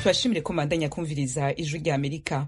Tubashimire ko mandanya kumviriza ijwi rya Amerika.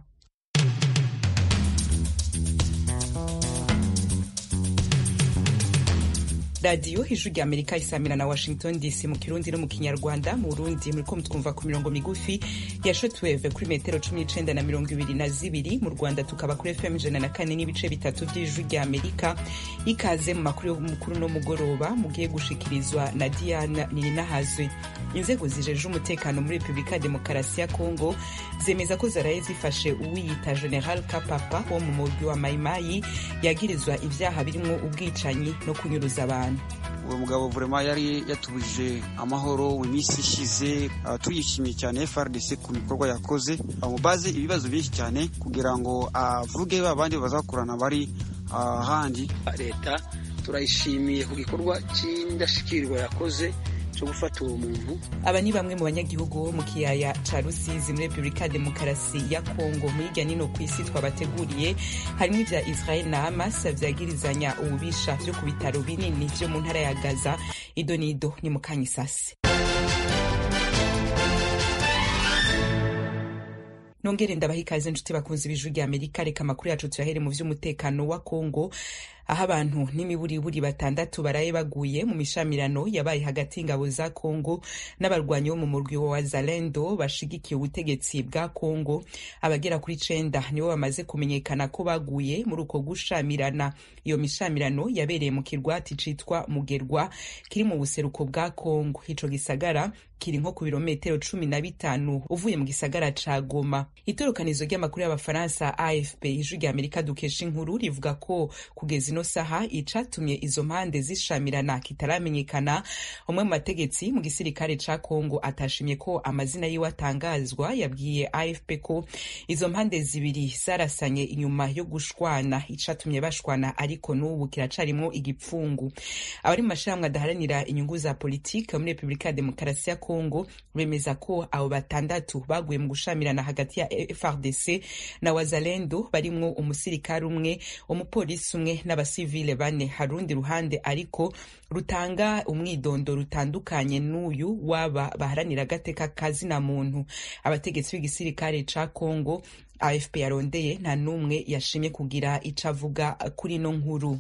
Radio ijwi rya Amerika isamira na Washington DC mu Kirundi no mu Kinyarwanda. Mu Burundi muriko mutwumva ku mirongo migufi ya shortwave kuri metero 19 na 22, mu Rwanda tukaba kuri FM 104 n'ibice bitatu by'ijwi rya Amerika. Ikaze mu makuru y'umukuru no mugoroba mugiye gushikirizwa na Diana Nininahazwe. Inzego zijeje umutekano muri Republika Demokarasi ya Kongo zemeza ko zaraye zifashe uwiyita General Kapapa wo mu murwi wa Mayimayi yagirizwa ivyaha birimo ubwicanyi no kunyuruza abantu. Uwo mugabo vraiment yari yatubuje amahoro mu minsi ishize, tuyishimiye cyane FRDC ku bikorwa yakoze, amubaze ibibazo byinshi cyane kugira ngo avuge abandi bazakurana bari handi. Leta turayishimiye ku gikorwa cy'indashikirwa yakoze cyo gufata uwo muntu. Aba ni bamwe mu banyagihugu mu kiyaya ca Rusizi muri Republika Demokarasi ya Kongo. Muri hirya nino kw'isi twabateguriye harimo ivya Israel na Hamas vyagirizanya ububisha vyo ku bitaro binini vyo mu ntara ya Gaza. Idonido ni mukanyisasi. Nongere ndabaha ikaze nshuti bakunzi b'ijwi rya Amerika. Reka amakuru yacu tuyahere mu vy'umutekano wa Kongo, aho abantu n'imiburiburi batandatu baraye baguye mu mishamirano yabaye hagati y'ingabo za Kongo n'abarwanyi bo mu murwi wa Wazalendo bashigikiye ubutegetsi bwa Kongo. Abagera kuri 9 nibo bamaze kumenyekana ko baguye muri uko gushamirana. Iyo mishamirano yabereye mu kirwati citwa Mugerwa kiri mu buseruko bwa Kongo. Ico gisagara kiri nko ku birometero 15 uvuye mu gisagara ca Goma. Itorokanizo ry'amakuru y'Abafaransa AFP ijwi rya Amerika dukesha inkuru rivuga ko kugeza ino saha icatumye izo mpande zishamirana kitaramenyekana. Umwe mu bategetsi mu gisirikare ca Kongo atashimye ko amazina yiwe atangazwa, yabwiye AFP ko izo mpande zibiri zarasanye inyuma yo gushwana. Icatumye bashwana ariko n'ubu kiracarimo igipfungu. Abari mu mashirahamwe adaharanira inyungu za politike muri Republika Demokarasi ya Kongo bemeza ko abo batandatu baguye mu gushamirana hagati ya FRDC na Wazalendo, barimwo umusirikare umwe, umupolisi umwe n'abasivile 4. Harundi ruhande ariko rutanga umwidondo rutandukanye n'uyu waba baharanira agateka kazina muntu. Abategetsi b'igisirikare ca Kongo AFP yarondeye nta numwe yashimye kugira icavuga kuri no nkuru.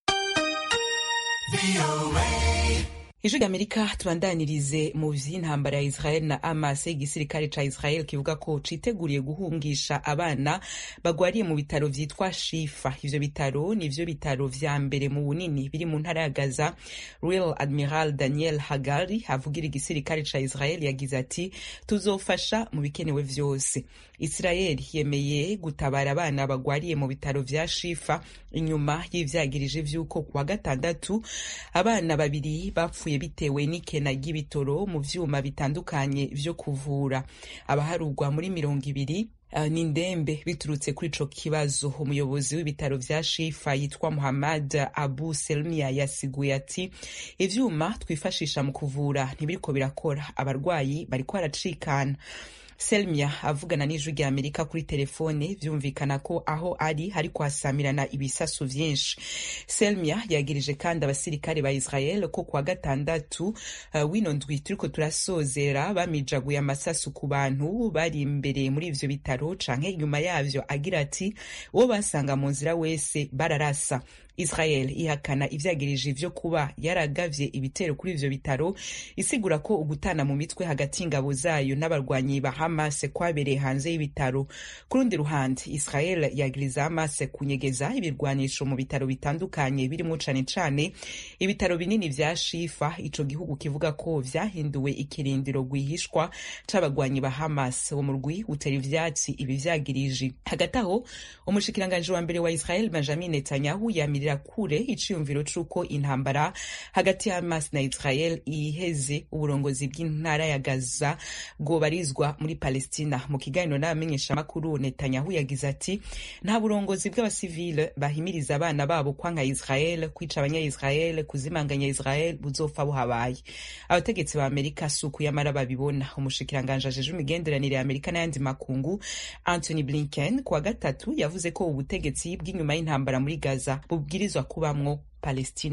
Ijwi rya Amerika tubandanirize mu vy'intambara ya Israel na Hamas. Igisirikare ca Israel kivuga ko citeguriye guhungisha abana bagwariye mu bitaro vyitwa Shifa. Ivyo bitaro nivyo bitaro vya mbere mu bunini biri mu ntara ya Gaza. Real Admiral Daniel Hagari avugira igisirikare ca Israel yagize ati tuzofasha mu bikenewe vyose. Israel yemeye gutabara abana bagwariye mu bitaro vya Shifa inyuma y'ivyagirije vy'uko kuwa gatandatu abana babiri bapfuye bitewe n'ikena ry'ibitoro mu vyuma bitandukanye vyo kuvura. Abaharugwa muri 200 ni ndembe biturutse kuri ico kibazo. Umuyobozi w'ibitaro vya Shifa yitwa Muhammad Abu Selmia yasiguye ati ivyuma twifashisha mu kuvura ntibiriko birakora, abarwayi bariko baracikana. Selmia avugana n'ijwi rya Amerika kuri telefone vyumvikana ko aho ari hariko hasamirana ibisasu vyinshi. Selmia yagirije kandi abasirikare ba Israel ko kuwa gatandatu wino ndwi turiko turasozera bamijaguye amasasu ku bantu bari imbere muri ivyo bitaro canke nyuma yavyo, agira ati uwo basanga mu nzira wese bararasa. Israel ihakana ivyagirije vyo kuba yaragavye ibitero kuri ivyo bitaro, isigura ko ugutana mu mitwe hagati y'ingabo zayo n'abarwanyi ba Hamas kwabereye hanze y'ibitaro. Kurundi ruhande Israel yagiriza Hamas kunyegeza ibirwanisho mu bitaro bitandukanye birimo cane ibitaro binini vya Shifa. Ico gihugu kivuga ko vyahinduwe ikirindiro gwihishwa c'abagwanyi ba Hamas. Wo murwi utera ivyatsi ibi vyagirije. Hagati aho umushikiranganje wa mbere wa Israel Benjamin Netanyahu yamirira kure iciyumviro c'uko intambara hagati ya Hamas na Israel iheze uburongozi bw'intara ya Gaza bwobarizwa muri Palestina. Mu kiganiro n'abamenyesha makuru, Netanyahu yagize ati nta burongozi bw'abasivile bahimiriza abana babo kwanka Israel, kwica abanya-Israel, kuzimanganya Israel buzopfa buhabaye. Abategetsi ba Amerika suku yamara babibona. Umushikiranganje ajeje imigenderanire ya Amerika n'ayandi makungu Anthony Blinken kuwa gatatu yavuze ko ubutegetsi bw'inyuma y'intambara muri Gaza bubwirizwa kubamwo Palestina.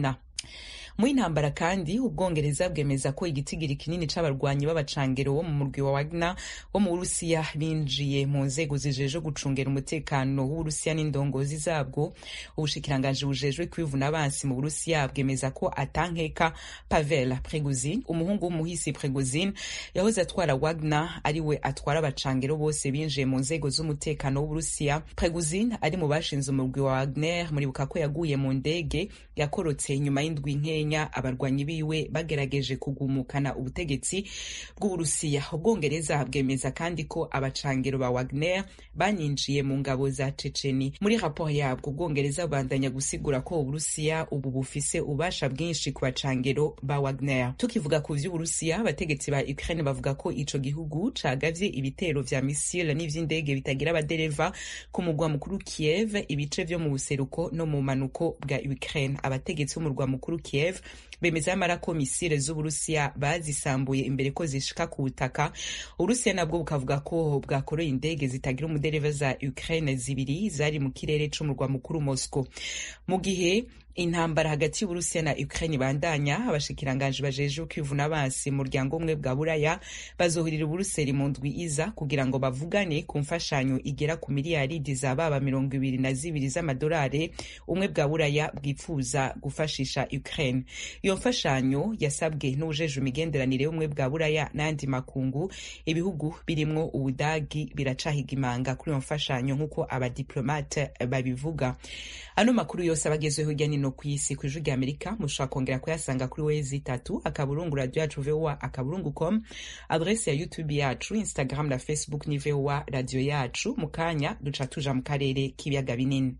mu intambara kandi ubwongereza bwemeza ko igitigiri kinini c'abarwanyi b'abacangero wo mu murwi wa Wagner wo mu Burusiya binjiye mu nzego zijeje gucungera umutekano w'Uburusiya n'indongozi zabwo. Ubushikiranganji bujejwe kwivuna abansi mu Burusiya bwemeza ko atankeka Pavel Prigozhin, umuhungu w'umuhisi Prigozhin yahoze atwara Wagner, ariwe atwara abacangero bose binjiye mu nzego z'umutekano w'Uburusiya. Prigozhin ari mu bashinze umurwi wa Wagner, muribuka ko yaguye mu ndege yakorotse nyuma y'indwi nkenya abarwanyi biwe bagerageje kugumukana ubutegetsi bw'Uburusiya. Ubwongereza bwemeza kandi ko abacangero ba Wagner banyinjiye mu ngabo za Checheni. Muri raporo yabwo ubwongereza bandanya gusigura ko Uburusiya ubu bufise ubasha bwinshi ku bacangero ba Wagner. Tukivuga ku vy'Uburusiya, abategetsi ba Ukraine bavuga ko ico gihugu cagavye ibitero vya misile n'ivy'indege bitagira abadereva ku mugwa mukuru Kiev, ibice vyo mu buseruko no mu manuko bwa Ukraine. Abategetsi b'umurwa mukuru Kiev bemeza amara ko misile z'Uburusiya bazisambuye imbere ko zishika ku butaka. Uburusiya nabwo bukavuga ko bwakoreye indege zitagira umudereva za Ukraine zibiri zari mu kirere c'umurwa mukuru Moscow. Mu gihe intambara hagati y'Uburusiya na Ukraine bandanya, abashikiranganje bajeje kwivuna abansi mu muryango umwe bwa Buraya bazohurira Buruseli mu ndwi iza kugira ngo bavugane ku mfashanyo igera ku miliyaridi za baba 22 z'amadolari umwe bwa Buraya bwipfuza gufashisha Ukraine. Iyo mfashanyo yasabwe n'ujeje imigenderanire y'umwe bwa Buraya n'andi makungu. Ibihugu birimwo Ubudagi biracahiga imanga kuri iyo mfashanyo nk'uko abadiplomate babivuga. Ano makuru yose abagezweho hirya no kw'isi ku Ijwi ry'Amerika mushobora kongera kuyasanga kuri wezi3 akaburungu radio yacu voa.com, adresse ya YouTube yacu, Instagram na Facebook ni voa radio yacu. Mukanya duca tuja mu karere k'ibiyaga binini.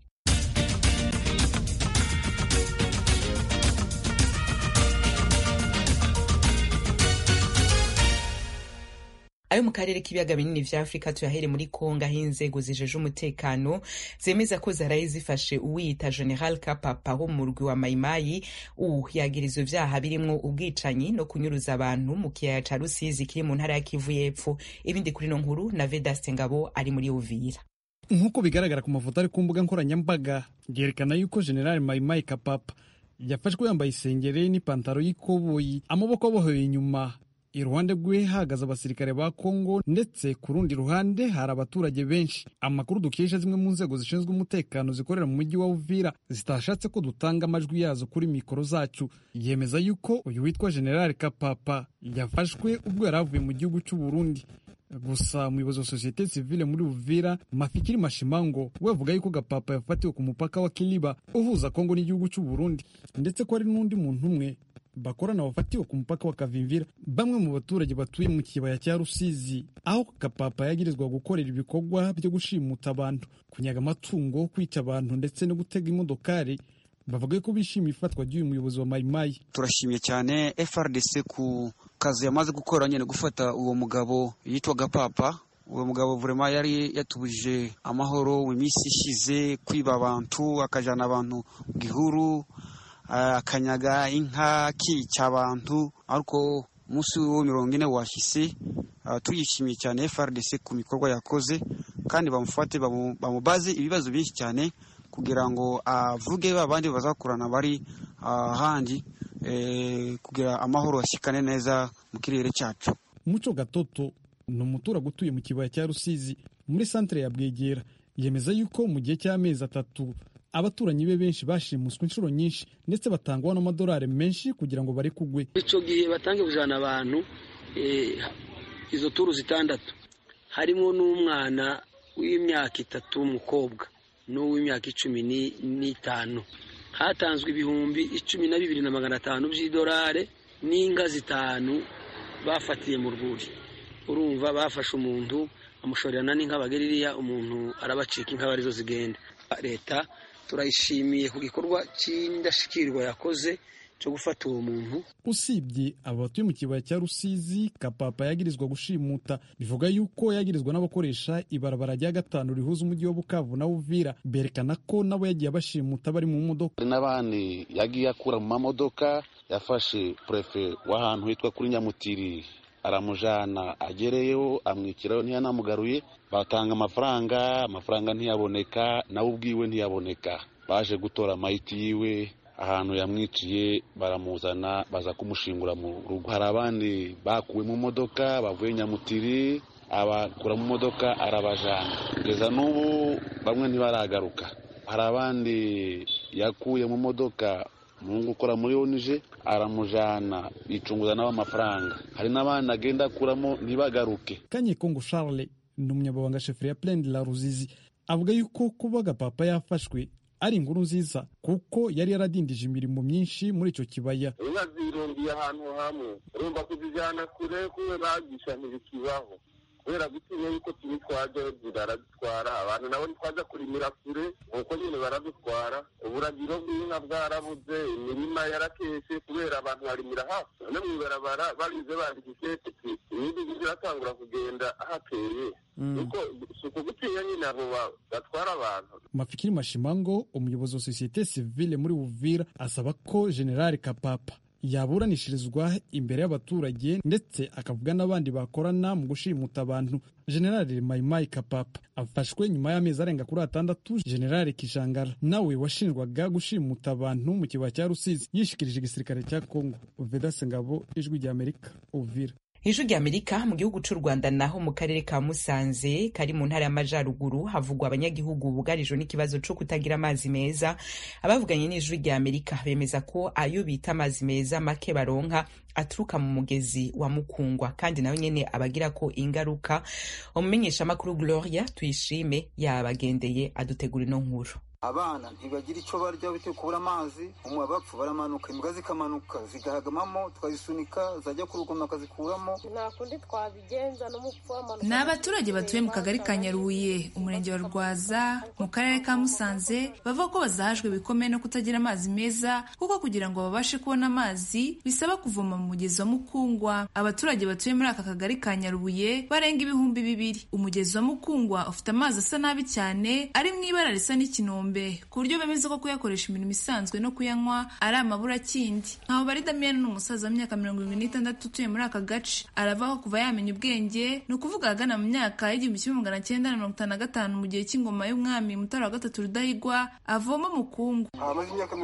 Ayo mu karere k'ibiyaga binini vya Afrika tuyahere muri Kongo, aho inzego zijeje umutekano zemeza ko zaraye zifashe uwiyita General Kapapa wo mu murwi wa Mayimayi yagiriza ivyaha birimwo ubwicanyi no kunyuruza abantu mu kiyaya ca Rusizi kiri mu ntara ya Kivu y'Epfo. Ibindi kuri no nkuru na Vedaste Ngabo ari muri Uvira. Nkuko bigaragara ku mafoto ari ku mbuga nkoranyambaga, yerekana yuko General Mayimayi Kapapa yafashwe yambaye isengere n'ipantaro y'ikoboyi, amaboko abohoye inyuma. Iruhande rwe hagaze abasirikare ba Kongo, ndetse ku rundi ruhande hari abaturage benshi. Amakuru dukesha zimwe mu nzego zishinzwe umutekano zikorera mu mujyi wa Uvira zitashatse ko dutanga amajwi yazo kuri mikoro zacu, yemeza yuko uyu witwa General Kapapa yafashwe ubwo yari avuye mu gihugu cy'u Burundi. Gusa umuyobozi wa societe civile muri Uvira, Mafikiri Mashimango, we avuga yuko Gapapa yafatiwe ku mupaka wa Kiliba uhuza Kongo n'igihugu cy'u Burundi, ndetse ko ari n'undi muntu umwe bakorana wafatiwe ku mupaka wa Kavimvira. Bamwe mu baturage batuye mu kibaya cya Rusizi, aho Kapapa yagirizwa gukorera ibikorwa byo gushimuta abantu, kunyaga amatungo, kwica abantu ndetse no gutega imodokari, bavuga ko bishimiye ifatwa ry'uyu muyobozi wa Mayimayi. Turashimye cyane FRDC ku kazi yamaze gukora nyene gufata uwo mugabo yitwa Gapapa. Uwo mugabo vraiment yari yatubuje amahoro mu minsi ishize, kwiba abantu, akajana abantu gihuru, akanyaga inka, kica abantu. Ariko musi wo 40 washise, tuyishimiye cyane FRDC ku mikorwa yakoze, kandi bamufate bamubaze ibibazo byinshi cyane kugira ngo avuge babandi bazakurana bari handi, kugira amahoro ashikane neza mu kirere cyacu. Muco Gatoto ni umuturage utuye mu kibaya cya Rusizi muri centre ya Bwegera, yemeza yuko mu gihe cy'amezi 3 abaturanyi be benshi bashimuswe inshuro nyinshi, ndetse batangwa n'amadolari menshi kugira ngo bari kugwe. Ico gihe batange bujana abantu izo turu zitandatu, harimo n'umwana w'imyaka 3 w'umukobwa n'uw'imyaka 15. Hatanzwe ibihumbi 12,500 by'idolari n'inga 5 bafatiye mu rwuri. Urumva bafashe umuntu amushorerana n'inka bageririya, umuntu arabacika inka barizo zigenda. Leta turayishimiye ku gikorwa cy'indashikirwa yakoze cyo gufata uwo muntu. Usibye abatuye mu kibaya cya Rusizi, Kapapa yagirizwa gushimuta, bivuga yuko yagirizwa n'abakoresha ibarabara rya 5 rihuza umujyi wa Bukavu na Uvira, berekana ko nabo yagiye abashimuta bari mu modoka. N'abandi yagiye akura mu mamodoka, yafashe prefe w'ahantu hitwa kuri Nyamutiri, aramujana agereyo, amwikirayo ntiyanamugaruye, batanga amafaranga ntiyaboneka, nawe ubwiwe ntiyaboneka. Baje gutora mayiti yiwe, ahantu yamwiciye baramuzana baza kumushingura mu rugo. Hari abandi bakuwe mu modoka bavuye Nyamutiri, abakura mu modoka arabajana kugeza n'ubu bamwe ntibaragaruka. Hari abandi yakuye mu modoka mungu ukora muri ONG aramujana bicunguza nawe amafaranga. Hari n'abandi agenda akuramo ntibagaruke. Kanyekongo Charles ni umunyamabanga sheferi ya Plaine de la Ruzizi avuga yuko kubaga papa yafashwe ari inkuru nziza kuko yari yaradindije imirimo myinshi muri icyo kibaya. Inka zirundiye ahantu hamwe urumva kuzijyana kure kuwe bagisha ntibikibaho kubera gutinya yuko turi twaje baradutwara abantu nabo ntitwaza kurimira kure nuko nyine baradutwara. Uburagiro bw'inka bwarabuze, imirima yarakeshe kubera abantu barimira hafi no mw'ibarabara barize bandikishe ibindi biratangura kugenda ahateye nuko suko gutinya nyine abo batwara abantu. Mafikiri Mashimango, umuyobozi wa sosiyete civile muri Uvira, asaba ko General Kapapa yaburanishirizwa imbere y'abaturage ndetse akavuga n'abandi bakorana mu gushimuta abantu. General Maimai Kapapa afashwe nyuma y'amezi arenga kuri 6. General Kishangara nawe washinjwaga gushimuta abantu mu kibaya cya Rusizi yishikirije igisirikare cya Kongo. Vedaste Ngabo, Ijwi ry'Amerika, Uvira. Ijwi ry'Amerika. Mu gihugu cy'u Rwanda naho mu karere ka Musanze kari mu ntara y'Amajyaruguru havugwa abanyagihugu bugarijwe n'ikibazo cyo kutagira amazi meza. Abavuganye n'Ijwi ry'Amerika bemeza ko ayo bita amazi meza make baronka aturuka mu mugezi wa Mukungwa kandi nawe nyene abagira ko ingaruka. Umumenyesha makuru Gloria Tuyishime yabagendeye adutegura ino nkuru. Abana ntibagira icyo barya bitewe kubura amazi, umwe bapfu baramanuka, imbwa zikamanuka zigahagamamo, twazisunika zajya ku rugomero akazikuramo, nta kundi twabigenza n'umupfu w'amanuka. Ni abaturage batuye mu kagari ka Nyarubuye, umurenge wa Rwaza, mu karere ka Musanze, bavuga ko bazahajwe bikomeye no kutagira amazi meza kuko kugira ngo babashe kubona amazi bisaba kuvoma mu mugezi wa Mukungwa. Abaturage batuye muri aka kagari ka Nyarubuye barenga 2,000. Umugezi wa Mukungwa ufite amazi asa nabi cyane ari mu ibara risa n'ikinombe ku buryo bemeza ko kuyakoresha imirimo isanzwe no kuyanywa ari amabura kindi. Nkaho bari Damien n'umusaza w'imyaka 26 utuye muri aka gace, aravaho kuva yamenya ubwenge, no kuvuga agana mu myaka y'1955 mu gihe cy'ingoma y'umwami Mutara wa III Rudahigwa avoma Mukungu. Amaze imyaka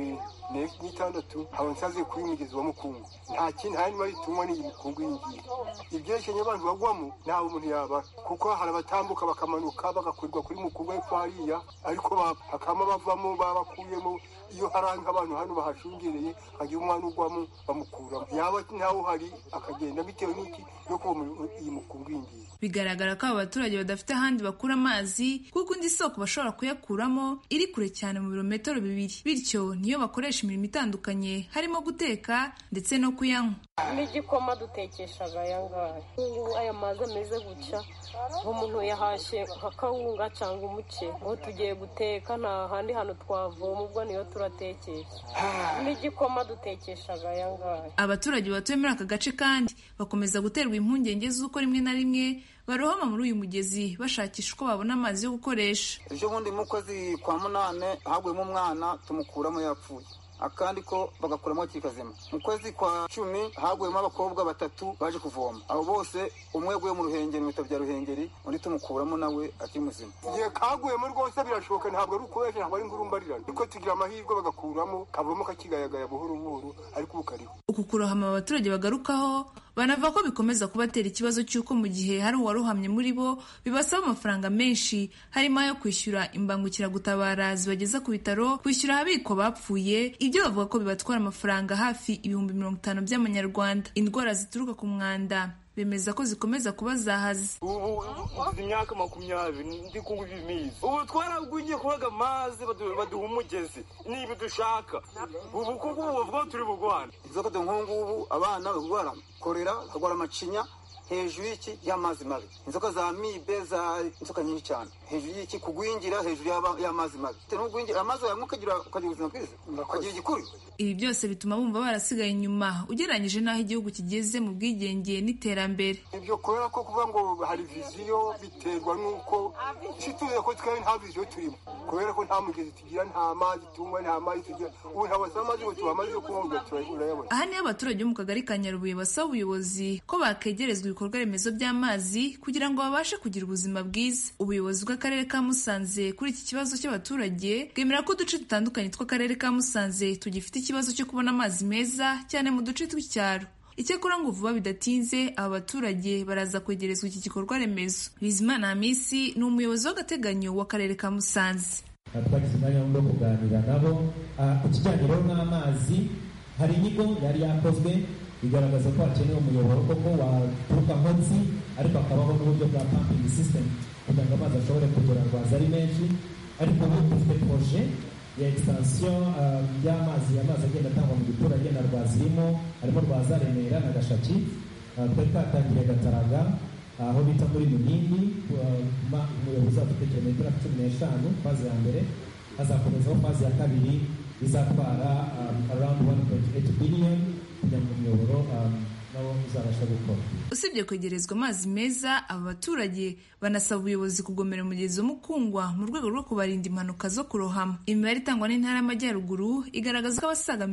76 habansaze kuri mugezi wa Mukungu, nta kintu hari bari tumwa ni Mukungu y'ingiye. Ibyerekanye abantu bagwamo ntawe umuntu yaba kuko hari abatambuka bakamanuka bagakurirwa kuri Mukungu y'Kwariya ariko hakama bavamo babakuyemo. Iyo haranga abantu hano bahashungereye hagiye umwana ugwamo bamukuramo, yaba ntawe hari akagenda bitewe n'iki yo kuba iyi Mukungu y'ingiye. Bigaragara ko abaturage badafite ahandi bakura amazi kuko indi soko bashobora kuyakuramo iri kure cyane mu birometero 2, bityo niyo bakoresha imirimo itandukanye harimo guteka ndetse no kuyanywa. N'igikoma dutekeshaga ayangaya, aya mazi ameze gutya nk'umuntu yahashye akawunga cyangwa umuce ngo tugiye guteka, nta handi hantu twavoma, ubwo niyo turatekesha. N'igikoma dutekeshaga ayangaya. Abaturage batuye muri aka gace kandi bakomeza guterwa impungenge z'uko rimwe na rimwe barohama muri uyu mugezi bashakisha uko babona amazi yo gukoresha. Ejo bundi mu kwezi kwa 8 haguyemo umwana tumukuramo yapfuye, akandi ko bagakuramo kikazima. Mu kwezi kwa 10 haguyemo abakobwa 3 baje kuvoma, abo bose umwe guye mu Ruhengeri, mu bitabo bya Ruhengeri, undi tumukuramo nawe akimuzima. Igihe kaguyemo rwose birashoboka, ntabwo ari ukoresha, ntabwo ari ngurumbarirana, niko tugira amahirwe bagakuramo kavamo kakigayagaya buhoro buhoro, ariko ubukariho. Uku kurohama abaturage bagarukaho banavuga ko bikomeza kubatera ikibazo cy'uko mu gihe hari uwarohamye muri bo bibasaba amafaranga menshi, harimo ayo kwishyura imbangukiragutabara zibageza ku bitaro, kwishyura ahabikwa bapfuye. Ibyo bavuga ko bibatwara amafaranga hafi 50,000 by'amanyarwanda. Indwara zituruka ku mwanda bemeza ko zikomeza kuba zahaze. Ubu imyaka 20 ndi kungu bimizi, ubu twaragwingiye kubaga amazi baduha umugezi niba dushaka. Ubu kuko bavuga turi bugwana izoka nk'ubu abana bagwara korera, bagwara amacinya hejuru y'iki y'amazi mabi, inzoka za mibe, za inzoka nyinshi cyane hejuru y'iki kugwingira hejuru y'amazi mabi. N'ugwingira amazi yawe mukagira ubuzima bwiza, ukagira igikuri. Ibi byose bituma bumva barasigaye inyuma ugereranyije n'aho igihugu kigeze mu bwigenge n'iterambere. Ibyo kubera ko kuvuga ngo hari viziyo biterwa n'uko tuzi ko twari nta viziyo turimo, kubera ko nta mugezi tugira, nta mazi tunywa, nta mazi tugira. Ubu ntabwo amazi ngo tuba amazi yo kunywa turayabona. Aha niho abaturage bo mu kagari ka Nyarubuye basaba ubuyobozi ko bakegerezwa ibikorwa remezo by'amazi kugira ngo babashe kugira ubuzima bwiza. Ubuyobozi bw'akarere bw'akarere ka Musanze kuri iki kibazo cy'abaturage bwemera ko uduce dutandukanye tw'akarere ka Musanze tugifite ikibazo cyo kubona amazi meza cyane mu duce tw'icyaro. Icyakora ngo vuba bidatinze aba baturage baraza kwegerezwa iki gikorwa remezo. Bizimana Hamisi ni umuyobozi w'agateganyo w'akarere ka Musanze. Twagize umwanya wo kuganira nabo ku kijyanye n'amazi. Hari inyigo yari yakozwe igaragaza ko hakenewe umuyoboro koko waturuka Nkotsi, ariko hakabaho n'uburyo bwa pumping system kugira ngo amazi ashobore kugera Rwaza ari menshi. Ariko ubu dufite projet ya extension y'amazi agenda atangwa mu giturage na Rwaza harimo Rwaza, Remera na Gashaki. Twari twatangiye Gataraga aho bita muri Munini, umuyobozi afite kilometero 15 faze ya mbere, azakomezaho faze ya kabiri izatwara around 1.8 billion kugira ngo umuyoboro nabo uzabasha gukora. Usibye kwegerezwa amazi meza, aba baturage banasaba ubuyobozi kugomera umugezi wa Mukungwa mu rwego rwo kubarinda impanuka zo kurohama. Imibare itangwa n'Intara y'Amajyaruguru igaragaza ko abasaga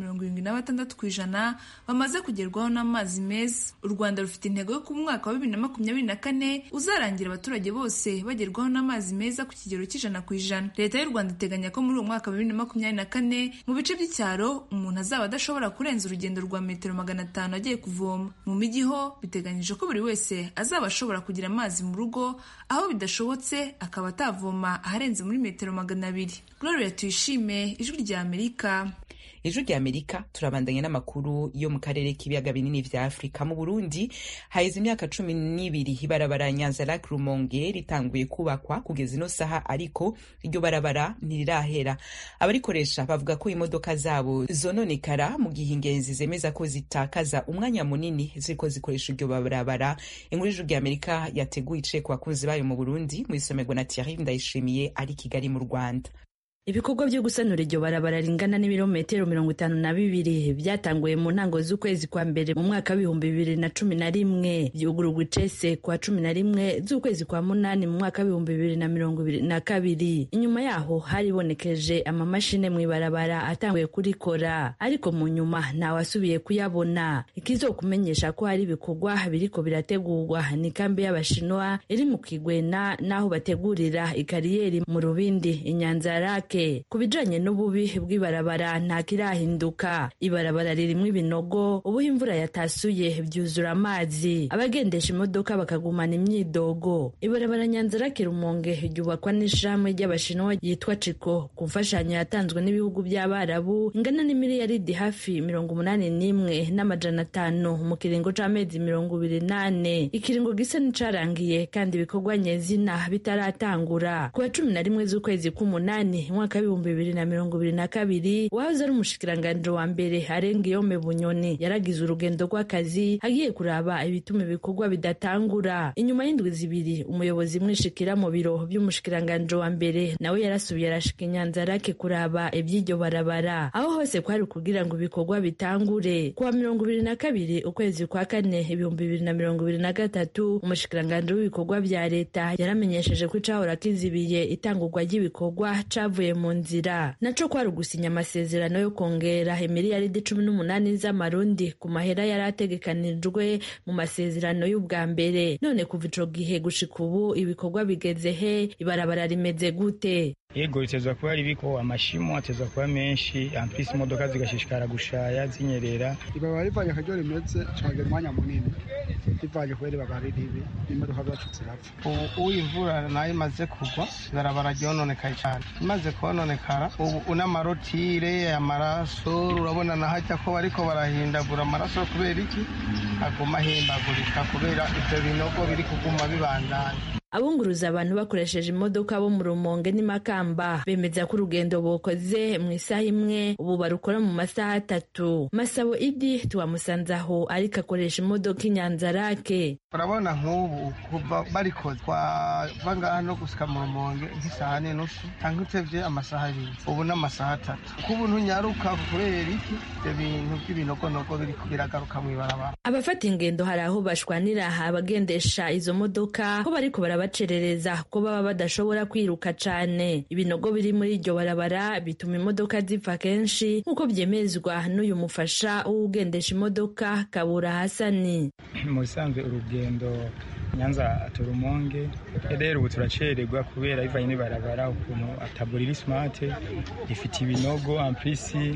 76% bamaze kugerwaho n'amazi meza. U Rwanda rufite intego yo ku mwaka wa 2024 uzarangira abaturage bose bagerwaho n'amazi meza ku kigero c'100%. Leta y'u Rwanda iteganya ko muri uwo mwaka wa 2024 mu bice by'icyaro umuntu azaba adashobora kurenza urugendo rwa metero 500 agiye kuvoma. Mu mijyi ho biteganyije ko buri wese azaba ashobora kugira amazi mu rugo, aho bidashobotse akaba atavoma aharenze muri metero 200. Gloria Tuyishime, Ijwi rya Amerika. Ijwi rya Amerika turabandanya n'amakuru yo mu karere k'ibiyaga binini vya Afrika. Mu Burundi haize imyaka 12 ibarabara Nyanza-Lac Rumonge ritanguye kubakwa kugeza ino saha, ariko iryo barabara ntirirahera. Abarikoresha bavuga ko imodoka zabo zononekara mu gihe ingenzi zemeza ko zitakaza umwanya munini ziko zikoresha iryo barabara. Inkuru y'Ijwi rya Amerika yateguye ice ku bakozi bayo mu Burundi mu isomerwa na Thierry Ndayishimiye ari Kigali mu Rwanda. Ibikorwa byo gusanura iryo barabara ringana n'ibirometero 52 byatanguye mu ntango z'ukwezi kwa mbere mu mwaka wa 2011, byugururwa icese kwa 11 z'ukwezi kwa munani mu mwaka wa 2022. Inyuma yaho haribonekeje amamashine mu ibarabara atanguye kurikora, ariko mu nyuma nta wasubiye kuyabona. Ikizokumenyesha ko hari ibikorwa biriko birategurwa ni kambi y'Abashinwa iri mu Kigwena, naho bategurira ikariyeri mu Rubindi Inyanza-Lac. Kubijanye n'ububi bw'ibarabara nta kirahinduka. Ibarabara ririmo ibinogo, ubu imvura yatasuye byuzura amazi, abagendesha imodoka bakagumana imyidogo. Ibarabara Nyanza-Lac Rumonge ryubakwa n'ishirahamwe ry'Abashinwa yitwa Chiko ku mfashanyo yatanzwe n'ibihugu by'Abarabu ingana n'imiliyaridi hafi 81,500 mu kiringo c'amezi 28. Ikiringo gisa n'icarangiye kandi ibikorwa nyezina bitaratangura. Ku wa 11 z'ukwezi k'umunani mwaka wa 2022, wahoze ari umushikiranganje wa mbere Arengiyome Bunyoni yaragize urugendo rw'akazi agiye kuraba ibituma ibikorwa bidatangura. Inyuma y'indwi zibiri umuyobozi mwishikira mu biro by'umushikiranganje wa mbere nawe yarasubiye arashika Nyanza-Lac kuraba iby'iryo barabara, aho hose kwari kugira ngo ibikorwa bitangure. Ku wa 22 ukwezi kwa kane 2023, umushikiranganje w'ibikorwa bya leta yaramenyesheje ko icahora kizibiye itangurwa ry'ibikorwa cavuye mu nzira, naco kwari gusinya amasezerano yo kongera imiliyaridi 18 z'amarundi ku mahera yari ategekanijwe mu masezerano y'ubwa mbere. None kuva ico gihe gushika ubu ibikorwa bigeze he? Ibarabara rimeze gute? Yego bitezwa kuba ribiko amashimo atezwa kuba menshi, ampisi imodoka zigashishikara gushaya zinyerera. Ibarabara rivanye akaryo rimeze cagera umwanya munini, rivanye kubera ibarabara ribi imodoka zacu zirapfa. Ubu imvura nayo imaze kugwa, ibarabara ryononekaye cyane, imaze kononekara. Ubu n'amarotire amaraso urabona nahajya ko bariko barahindagura amaraso kubera iki aguma ahimbagurika kubera ivyo binogo biri kuguma bibandanya. Abunguruza abantu bakoresheje imodoka bo mu Rumonge n'Imakamba bemeza ko urugendo bokoze mu isaha imwe ubu barukora mu masaha 3. Masabo Idi tuwamusanze aho ariko akoresha imodoka Nyanza-Lac. Urabona nk'ubu kuva barikoze twava ngaha no gusika mu Rumonge nk'isaha n'inusu cyangwa utevye amasaha 2, ubu n'amasaha 3. Kubu ntunyaruka kubera iki ibyo bintu by'ibinogonogo biragaruka mu ibarabara. Abafata ingendo hari aho bashwanira abagendesha izo modoka ko bariko bacerereza ko baba badashobora kwiruka cane. Ibinogo biri muri iryo barabara bituma imodoka zipfa kenshi nk'uko byemezwa n'uyu mufasha w'ugendesha imodoka Kabura Hasani. Mu bisanzwe urugendo Nyanza aturumonge rero ubu turacererwa kubera bivanye n'ibarabara ukuntu ataburira smart ifite ibinogo amplisi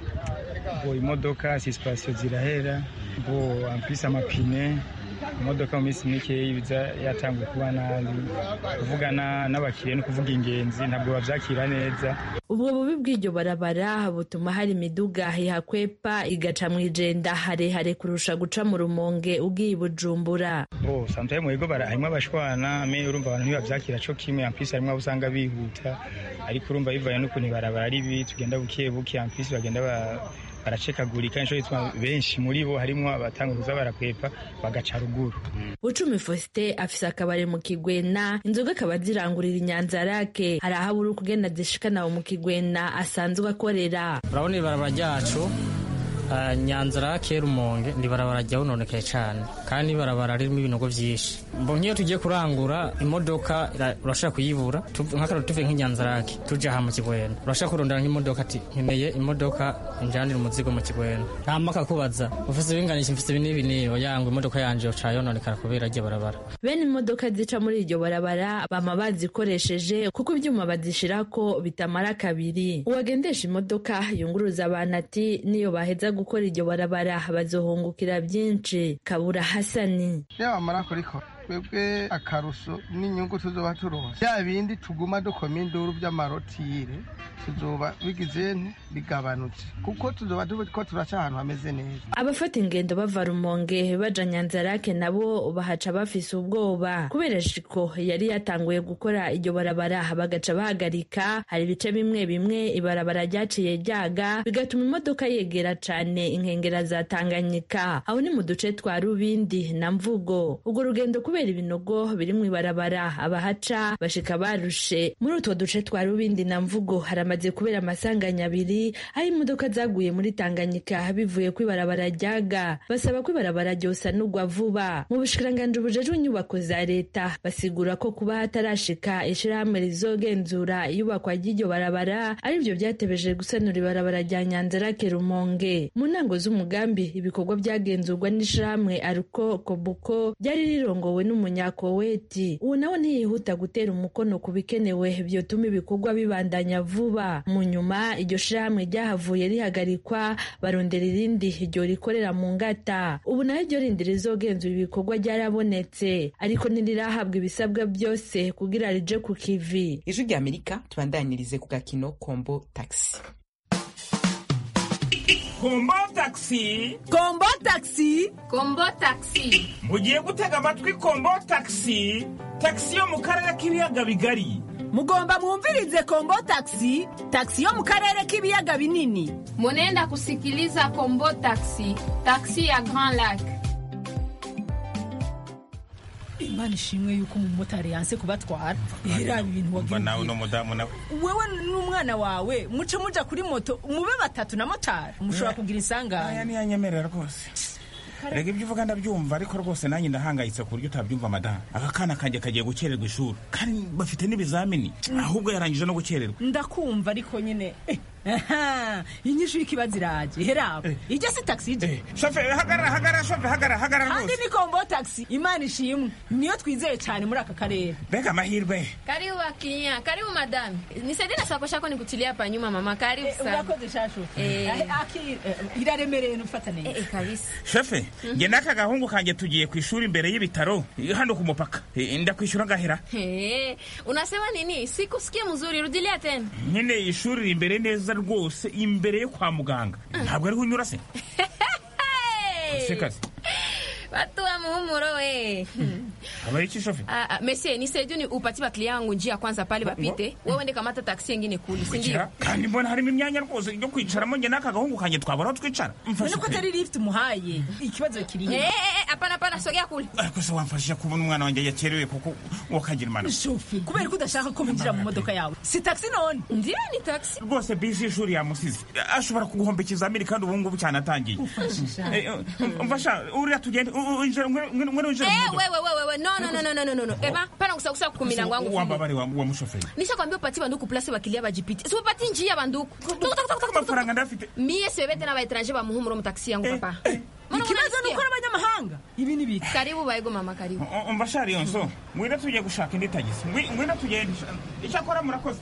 bo imodoka suspension zirahera bo amplisi amapine imodoka mu minsi mike ibiza yatanguye kuba nabi kuvugana n'abakiriya no kuvuga ingenzi ntabwo bavyakira neza. Ubwo bubi bw'iryo barabara butuma hari imiduga ihakwepa igaca mw'ijenda harehare kurusha guca mu Rumonge ugiye Bujumbura. Sometimes mwego harimwo abashwana me urumva abantu ntibavyakira co kimwe amplisi harimwo abusanga bihuta ariko urumva bivanye n'ukuntu ibarabara ari bibi tugenda buke buke amplisi bagenda baracekagurika inshuro ituma benshi muri bo harimwo abatanga kuza barakwepa bagaca ruguru. Bucumi Faustin afise akabare mu Kigwena inzoga akaba zirangurira Inyanzarake hari aho buri kugenda zishikana mu Kigwena asanzwe akorera. Urabona ibarabara ryacu Nyanzarake Rumonge ndi barabara ryahononekaye cyane kandi ibarabara ririmo ibinogo vyinshi. Mbonye tugiye kurangura imodoka urashaka kuyibura nk'akaro tuve nk'Inyanzarake tuje aha mu Kigwena urashaka kurondana nk'imodoka ati nkeneye imodoka injanira umuzigo mu Kigwena ntamaka kubaza ufise binganisha mfise binibiniyo yangu imodoka yanje ocayononekara kubera rye barabara. Bene imodoka zica muri iryo barabara bama bazikoresheje kuko ibyuma bazishirako bitamara kabiri. Uwagendesha imodoka yunguruza abantu ati niyo baheza gukora iryo barabara bazohungukira byinshi. Kabura Hasani yaba marakoriko twebwe akaruso n'inyungu tuzoba turonse ya bindi tuguma dukoma induru by'amarotire tuzoba bigize bigabanutse kuko tuzoba ko turaca ahantu hameze neza. Abafata ingendo bava Rumonge baja Nyanzarake nabo bahaca bafise ubwoba kubera shiko yari yatanguye gukora iryo barabara bagaca bahagarika. Hari ibice bimwe bimwe ibarabara ryaciye ryaga bigatuma imodoka yegera cane inkengera za Tanganyika aho ni mu duce twa Rubindi na Mvugo. Ubwo rugendo kubera ibinogo biri mu ibarabara abahaca bashika barushe. Muri utwo duce twa Rubindi na Mvugo haramaze kubera amasanganya abiri aho imodoka zaguye muri Tanganyika bivuye ku ibarabara ryaga. Basaba ko ibarabara ryosanurwa vuba. Mu bushikiranganje bujejwe inyubako za leta basigura ko kuba hatarashika ishirahamwe rizogenzura iyubakwa ry'iryo barabara ari byo byatebeje gusanura ibarabara rya Nyanzarake Rumonge. Mu ntango z'umugambi ibikorwa byagenzurwa n'ishirahamwe Aruko Kobuko byari rirongowe n'umunyakoweti. Uwo nawe ntiyihuta gutera umukono ku bikenewe byotuma ibikorwa bibandanya vuba. Mu nyuma iryo shirahamwe ryahavuye rihagarikwa barondera irindi ryo rikorera mu Ngata. Ubu naho iryo rindi rizogenzura ibikorwa ryarabonetse ariko ntirirahabwa ibisabwa byose kugira rije ku kivi. Ijwi rya Amerika tubandanirize ku gakino Kombo Taxi. Kombo Taxi. Kombo Taxi. Kombo Taxi. Mugiye gutega amatwi Kombo Taxi. Taxi yo mu karere k'ibiyaga bigari. Mugomba mwumvirize Kombo Taxi. Taxi yo mu karere k'ibiyaga binini. Munenda kusikiliza Kombo Taxi. Taxi ya Grand Lac. Imana ishimwe yuko umumotari yanse kubatwara. Era ibintu wagiye. Nawe no mudamu nawe. Wewe n'umwana wawe muce muja kuri moto mube batatu na motari. Mushobora kugira isanganya. Aya ni yanyemerera rwose. Rega ibyo uvuga ndabyumva ariko rwose nanjye ndahangayitse ku buryo utabyumva madame. Aka kana kanje kagiye gukererwa ishuri kandi bafite n'ibizamini ahubwo yarangije no gukererwa. Ndakumva ariko nyine inyishu y'ikibazo iraje herabo ijya si taxi je chauffeur hagara chauffeur hagara kandi ni Kombo Taxi. Imana ishimwe niyo twizeye cyane muri aka karere. Bega mahirwe. Karibu wakinya, karibu madame. Nisaidie na sako shako nikutilia hapa nyuma mama, karibu sana. Urakoze shashu. Aki iraremereye nufata neza. Kabisa. Chefe, nge naka gahungu kanje tugiye ku ishuri imbere y'ibitaro hano ku mupaka. Ndakwishura ngahera. Unasema nini? Sikusikia mzuri, rudilia tena. Nyine ishuri imbere neza rwose imbere yo kwa muganga. Ntabwo ari kunyura se. Sekasi. Watu wa muhumuro we. Habari chi shofi? Monsieur, nisaidie ni upatiwa client wangu njia kwanza pale bapite. Wewe ende kamata taxi nyingine kuli, si ndio? Kandi mbona harimo imyanya rwose yo kwicara mo nge naka gahungu kanje twabara twicara. Mfashe ko tari lift muhaye. Ikibazo kiri. Hapana sogea kuli. Ariko se wamfashije kubona umwana wanjye yakerewe kuko wakagira imana. Shofi, kubera ko udashaka ko binjira mu modoka yawe. Si taxi none. Ndio ni taxi. Rwose bisi ishuri yamusize. Ashobora kuguhomba ikizamini kandi ubu ngubu cyane atangiye. Mfasha uriya tugende wewe no. Eba, pana kusakusa kumilango wangu. Wambabari wa mshoferi. Nishakwambia upati banduku place bakilia bajipite. Si upati njia banduku. Mafaranga ndafite. Mie sebete na ba étranger ba muhumuro mu taxi yangu papa. ikibazo ni uko abanyamahanga ibi ni biki. Karibu baigo mama, karibu. Umva shari yonso ngwino tujye gushaka indi tagisi ngwino tugende icyakora murakoze.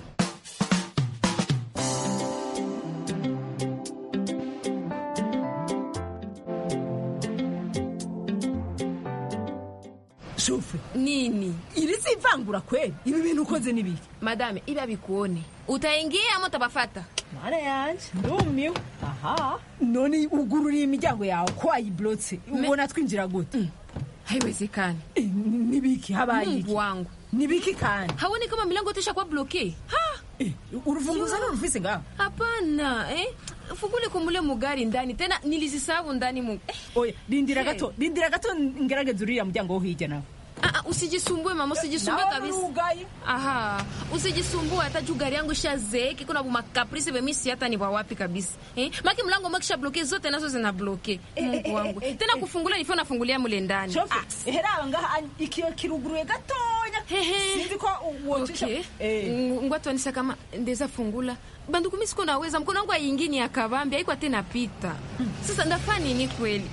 Shufre nini ili si ivangura kweli ibi bintu ukoze ni biki. Madame iba bikuone utaingia ama utabafata. Mara yanje ndumiwe. Aha none ugururiye imiryango yawe ko ayiblotse ubona twinjira gute? Haiwezekani. Ni biki habaye iki? Mungu wangu ni biki kandi haoni kama milango yote kwa bloke urufunguza n'urufise ngaho? Hapana fungule kumule mugari ndani tena nilizisabu ndani mu oya rindira gato ngerageza uriya muryango wo hirya nawe. Usijisumbue mama, usijisumbue kabisa. Aha, usijisumbue hata juu gari yangu shazeki kuna buma caprice bemisi hata ni wapi kabisa. Maki mlango makisha bloke zote nazo zina bloke. Mungu wangu. Tena kufungula nifo nafungulia mule ndani. Hera ngaha ikiyo kiruguruye gatonya. Sinzi ko uwocisha. Ngwatu anisa kama ndeza fungula. Banduku mimi siko naweza mkono wangu ayingini akabambi haiko tena pita. Sasa ndafanya nini kweli?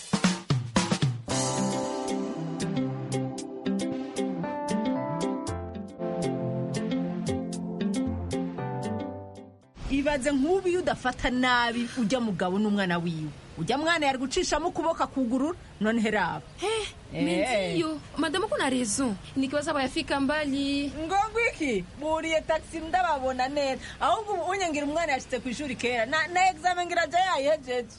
Ibaze nk'ubu udafata nabi ujya mugabo n'umwana wiwe. Ujya mwana yari gucishamo kuboko kugurura none heraba. Ndio. Madame kuna raison. Nikiwaza bayafika mbali. Ngongo iki? Buriye taxi ndababona neza. Ahubwo unyangira umwana yashitse ku ishuri kera. Na examen ngiraje yayejeje.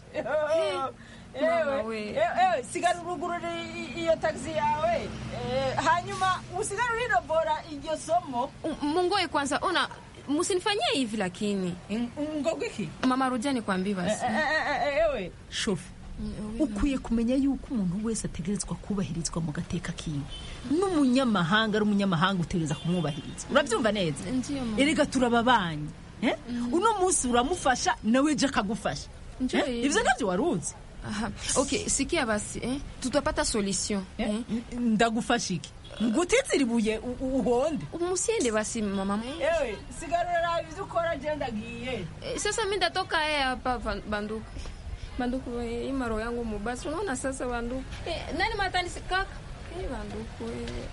Sigara urugurura iyo taxi yawe. Hanyuma usigara urirobora iryo somo. Mungoe kwanza ona musinifanyie hivi lakini. Ngogo iki? Mama Rujani kwambi basi. Ewe shofu. Ukwiye kumenya yuko umuntu wese ategerezwa kubahirizwa mu gateka kiwe. N'umunyamahanga ari umunyamahanga utegereza kumwubahiriza. Urabyumva neza? Erega turababanye. Uno munsi uramufasha nawe je akagufasha. Ivyo navyo waruzi. Aha. Okay, sikia basi, tutapata solution. Ndagufasha iki? Ngutitsiribuye uhonde. Umusiende basi mama. Ewe, sigarura ivyo ukora je ndagiye. Sasa mimi ndatoka hapa banduku. Banduku imaro yangu mubasi. Unaona sasa banduku. Nani matani kaka? Banduku.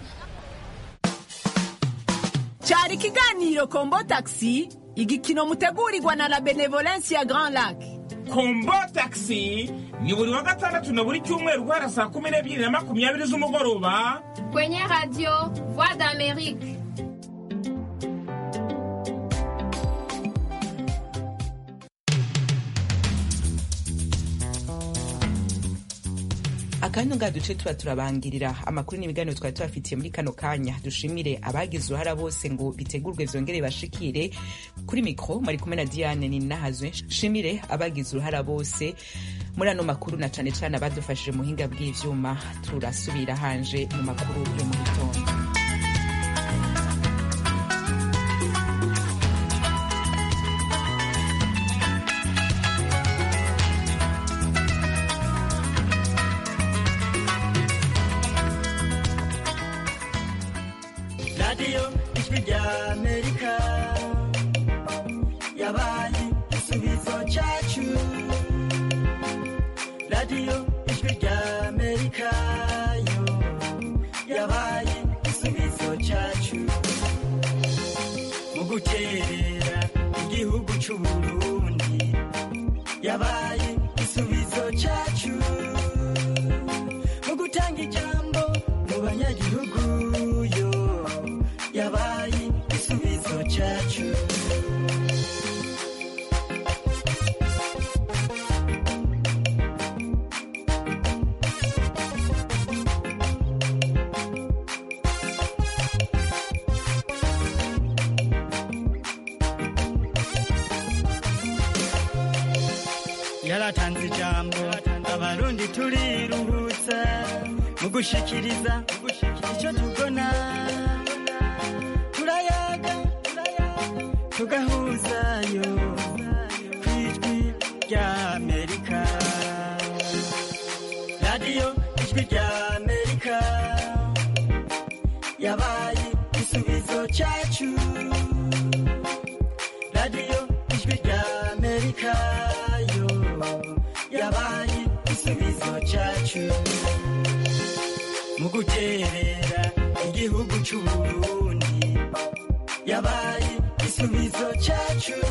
Cyari kiganiro Kombo Taxi, igikino mutegurirwa na la Benevolence Grand Lac. Kombo Taxi ni buri wa gatandatu na buri cyumweru guhera saa 12:20 z'umugoroba kwenye radio Voix d'Amérique. akanya nga duce tuba turabangirira amakuru n'ibiganiro twari tubafitiye muri kano kanya. Dushimire abagize uruhara bose ngo bitegurwe vyongere bashikire. Kuri mikro mari kumwe na Diane Ninahazwe. Shimire abagize uruhara bose muri ano makuru na cane cane abadufashije mu hinga bw'ivyuma. Turasubira hanje mu makuru yo mu gitondo. Radio Ijwi ry'Amerika yabaye igisubizo cyacu. Radio Ijwi ry'Amerika yo yabaye igisubizo cyacu. Mu guterera igihugu cy'u Burundi yabaye igisubizo cyacu. Mu gutanga ijambo mu banyagihugu yo yabaye igisubizo cyacu. Yaratanze ijambo abarundi turiruhutsa mu gushikiriza icyo tubona. Tugahuzayo kw'Ijwi ry'Amerika. Radio Ijwi ry'Amerika yabaye igisubizo cyacu. Radio Ijwi ry'Amerika yo yabaye igisubizo cyacu mu guterera igihugu cy'u Burundi